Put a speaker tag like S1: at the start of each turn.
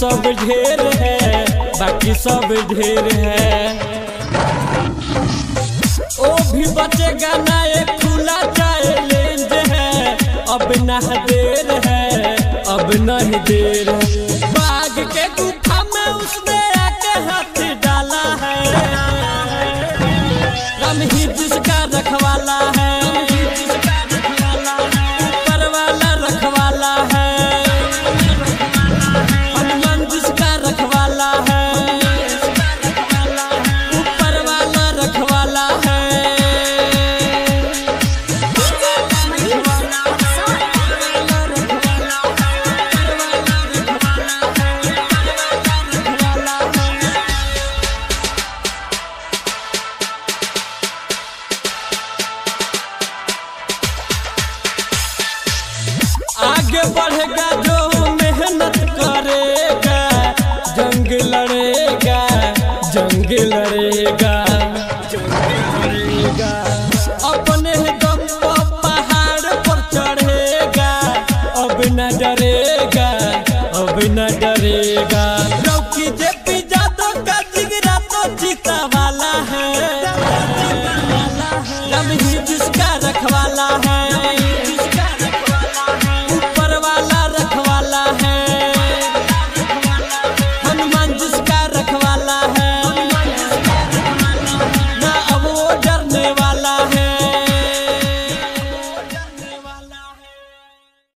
S1: सब ढेर है, बाकी सब ढेर है। ओ भी बचेगा ना एक खुला चैलेंज है, अब ना देर है, अब नहीं देर है। बाघ के गुफा में उसने आके हाथ डाला है, राम ही जिसका रखवाला है, ऊपर वाला रखवाला है, हनुमान जिसका रखवाला है, ऊपर वाला रखवाला है। आगे बढ़ेगा जो मेहनत करेगा, जंग लड़ेगा, जंग लड़ेगा।